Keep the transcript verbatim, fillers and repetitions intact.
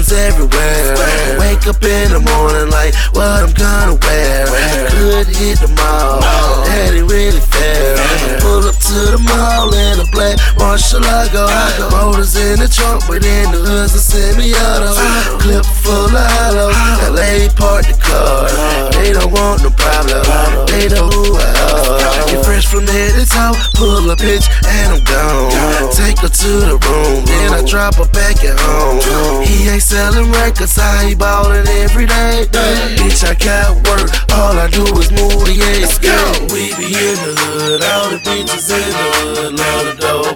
Shoes everywhere. Wake up in the morning like what I'm gonna wear. Could hit the mall, that ain't really fair. Pull up to the mall in a black Murcielago. Motors in the trunk, but in the hood's a semi-auto. Clip full of hollow, that lady parked the car. They don't want no problem, they know who I are. Get fresh from head to toe, pull a bitch and I'm gone. Take her to the room, then I drop her back at home. He ain't selling records, I ain't ballin' every day. Bitch, I got work, all I do is move the let's go. We be in the hood, all the bitches in the hood, love the dope